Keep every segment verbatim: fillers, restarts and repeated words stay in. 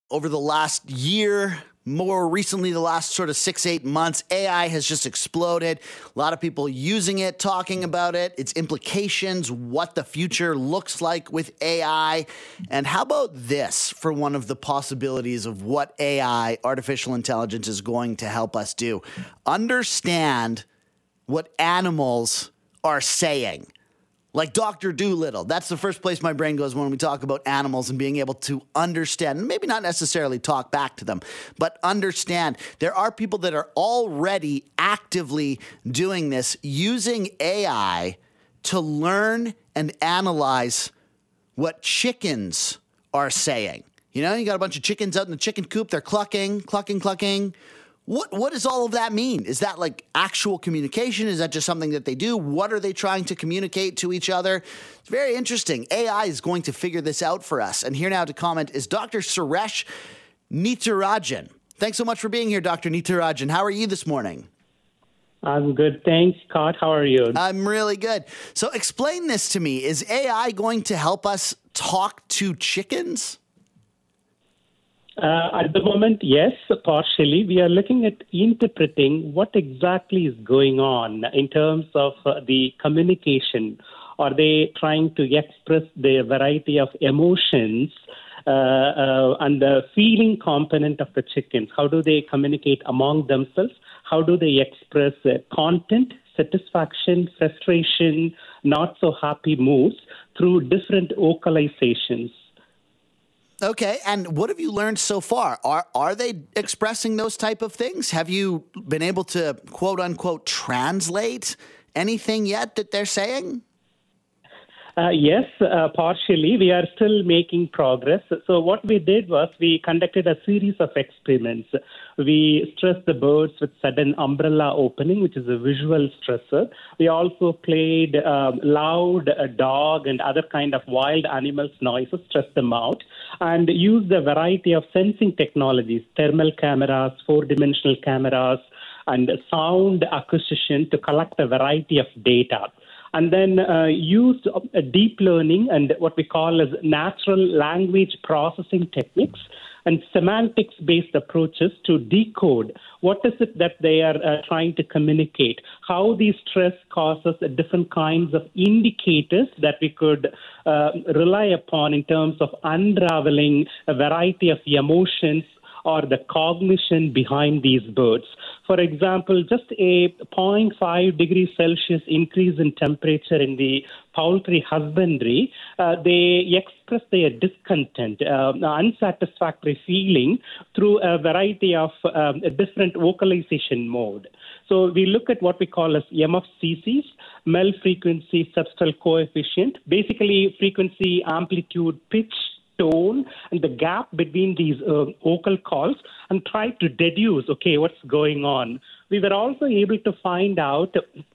over the last year, more recently, the last sort of six, eight months, A I has just exploded. A lot of people using it, talking about it, its implications, what the future looks like with A I. And how about this for one of the possibilities of what A I, artificial intelligence, is going to help us do? Understand what animals are saying. Like Doctor Dolittle. That's the first place my brain goes when we talk about animals and being able to understand, maybe not necessarily talk back to them, but understand. There are people that are already actively doing this, using A I to learn and analyze what chickens are saying. You know, you got a bunch of chickens out in the chicken coop. They're clucking, clucking, clucking. What what does all of that mean? Is that like actual communication? Is that just something that they do? What are they trying to communicate to each other? It's very interesting. A I is going to figure this out for us. And here now to comment is Doctor Suresh Nitharajan. Thanks so much for being here, Doctor Nitharajan. How are you this morning? I'm good. Thanks, Scott. How are you? I'm really good. So explain this to me. Is A I going to help us talk to chickens? Uh, at the moment, yes, partially. We are looking at interpreting what exactly is going on in terms of uh, the communication. Are they trying to express the variety of emotions uh, uh, and the feeling component of the chickens? How do they communicate among themselves? How do they express uh, content, satisfaction, frustration, not so happy moods through different vocalizations? Okay, and what have you learned so far? Are are they expressing those type of things? Have you been able to, quote unquote, translate anything yet that they're saying? Uh, yes, uh, partially. We are still making progress. So what we did was we conducted a series of experiments. We stressed the birds with sudden umbrella opening, which is a visual stressor. We also played um, loud uh, dog and other kind of wild animals noises, stressed them out, and used a variety of sensing technologies, thermal cameras, four-dimensional cameras, and sound acquisition to collect a variety of data. And then uh, used uh, deep learning and what we call as natural language processing techniques and semantics-based approaches to decode what is it that they are uh, trying to communicate, how the stress causes uh, different kinds of indicators that we could uh, rely upon in terms of unraveling a variety of emotions or the cognition behind these birds. For example, just a zero point five degrees Celsius increase in temperature in the poultry husbandry, uh, they express their discontent, uh, unsatisfactory feeling through a variety of um, different vocalization mode. So we look at what we call as M F C Cs, mel frequency substral coefficient, basically frequency, amplitude, pitch, tone, and the gap between these uh, vocal calls, and try to deduce, okay, what's going on. We were also able to find out,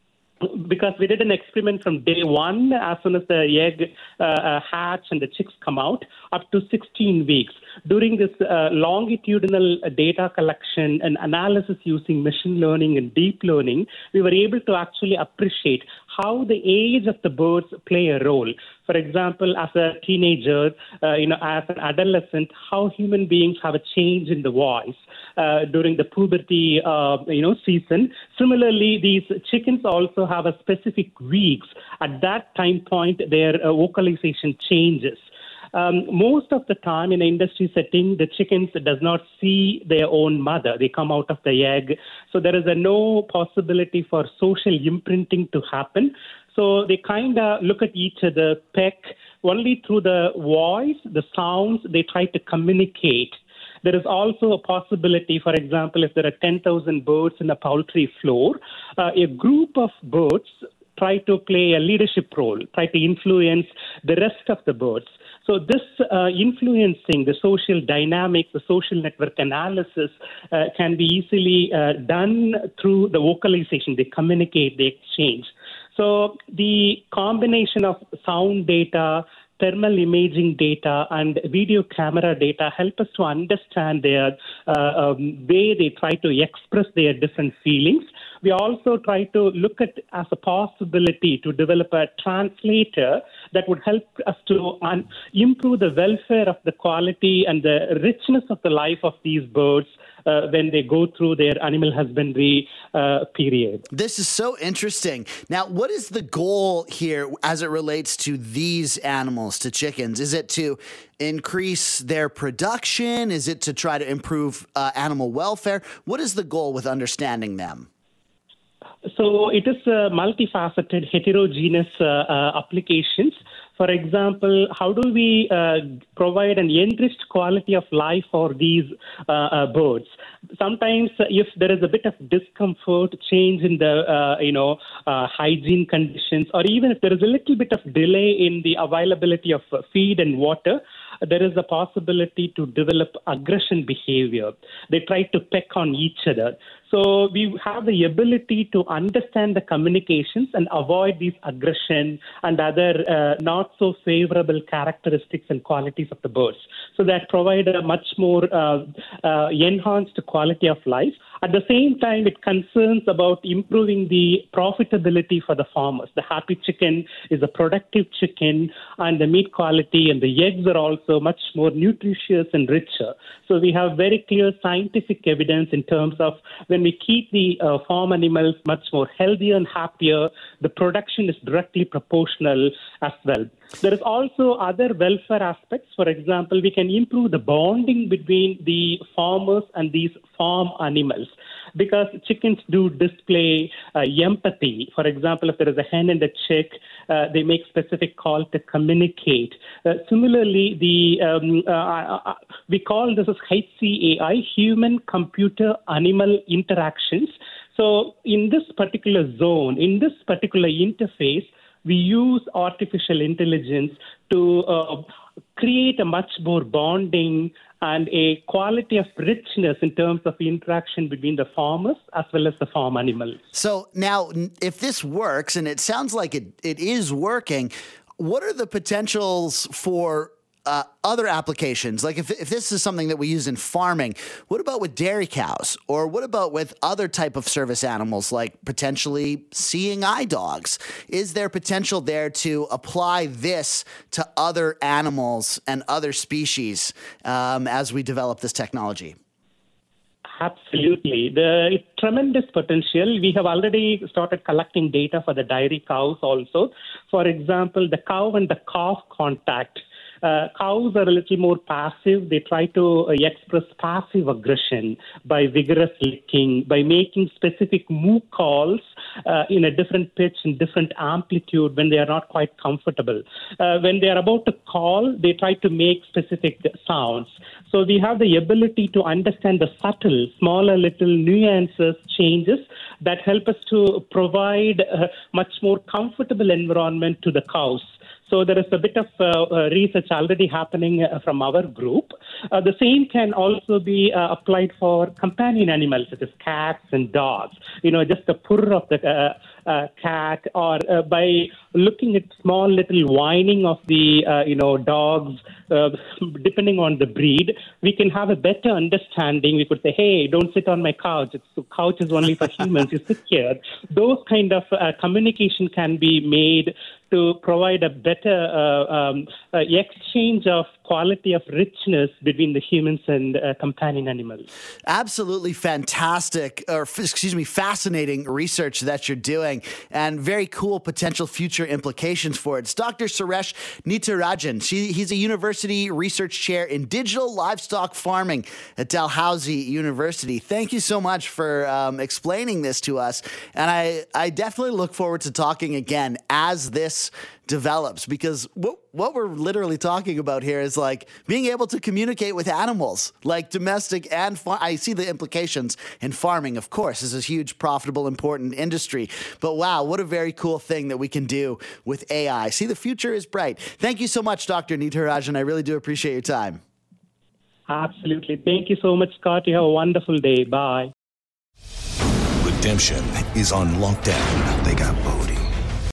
because we did an experiment from day one, as soon as the egg uh, uh, hatch and the chicks come out, up to sixteen weeks. During this uh, longitudinal data collection and analysis using machine learning and deep learning, we were able to actually appreciate how the age of the birds play a role. For example, as a teenager, uh, you know, as an adolescent, how human beings have a change in the voice uh, during the puberty, uh, you know, season. Similarly, these chickens also have a specific weeks. At that time point, their uh, vocalization changes. Um, most of the time in an industry setting, the chickens does not see their own mother. They come out of the egg. So there is a no possibility for social imprinting to happen. So they kind of look at each other, peck, only through the voice, the sounds, they try to communicate. There is also a possibility, for example, if there are ten thousand birds in a poultry floor, uh, a group of birds try to play a leadership role, try to influence the rest of the birds. So this uh, influencing the social dynamics, the social network analysis uh, can be easily uh, done through the vocalization. They communicate, they exchange. So the combination of sound data, thermal imaging data, and video camera data help us to understand their uh, um, way they try to express their different feelings. We also try to look at as a possibility to develop a translator that would help us to un- improve the welfare of the quality and the richness of the life of these birds Uh, when they go through their animal husbandry uh, period. This is so interesting. Now, what is the goal here as it relates to these animals, to chickens? Is it to increase their production? Is it to try to improve uh, animal welfare? What is the goal with understanding them? So it is a multifaceted, heterogeneous uh, uh, applications. For example, how do we uh, provide an enriched quality of life for these uh, uh, birds? Sometimes, uh, if there is a bit of discomfort, change in the uh, you know uh, hygiene conditions, or even if there is a little bit of delay in the availability of uh, feed and water, there is a possibility to develop aggression behavior. They try to peck on each other. So we have the ability to understand the communications and avoid these aggression and other uh, not so favorable characteristics and qualities of the birds. So that provide a much more uh, uh, enhanced quality of life. At the same time, it concerns about improving the profitability for the farmers. The happy chicken is a productive chicken, and the meat quality and the eggs are also much more nutritious and richer. So we have very clear scientific evidence in terms of when we keep the uh, farm animals much more healthier and happier, the production is directly proportional as well. There is also other welfare aspects. For example, we can improve the bonding between the farmers and these farm animals, because chickens do display uh, empathy. For example, if there is a hen and a chick, uh, they make specific call to communicate. Uh, similarly, the um, uh, uh, we call this as H C A I, human computer animal interactions. So in this particular zone, in this particular interface, we use artificial intelligence to uh, create a much more bonding and a quality of richness in terms of interaction between the farmers as well as the farm animals. So now, if this works, and it sounds like it, it is working, what are the potentials for uh, other applications? Like if, if this is something that we use in farming, what about with dairy cows? Or what about with other type of service animals, like potentially seeing eye dogs? Is there potential there to apply this to other animals and other species um, as we develop this technology? Absolutely. The tremendous potential. We have already started collecting data for the dairy cows also. For example, the cow and the calf contact. Uh, cows are a little more passive. They try to uh, express passive aggression by vigorous licking, by making specific moo calls uh, in a different pitch and different amplitude when they are not quite comfortable. Uh, when they are about to call, they try to make specific sounds. So we have the ability to understand the subtle, smaller little nuances, changes that help us to provide a much more comfortable environment to the cows. So there is a bit of uh, uh, research already happening uh, from our group. Uh, the same can also be uh, applied for companion animals such as cats and dogs. You know, just the purr of the uh, uh, cat, or uh, by looking at small little whining of the uh, you know dogs, uh, depending on the breed, we can have a better understanding. We could say, "Hey, don't sit on my couch. It's, the couch is only for humans. You sit here." Those kind of uh, communication can be made to provide a better uh, um, uh, exchange of quality of richness between the humans and uh, companion animals. Absolutely fantastic, or excuse me, fascinating research that you're doing, and very cool potential future implications for it. It's Doctor Suresh Nitarajan. She, he's a university research chair in digital livestock farming at Dalhousie University. Thank you so much for um, explaining this to us, and I, I definitely look forward to talking again as this develops, because what, what we're literally talking about here is like being able to communicate with animals, like domestic and far- I see the implications in farming, of course. This is a huge, profitable, important industry. But wow, what a very cool thing that we can do with A I. See, the future is bright. Thank you so much, Doctor Nitarajan. I really do appreciate your time. Absolutely. Thank you so much, Scott. You have a wonderful day. Bye. Redemption is on lockdown. They got Bodie.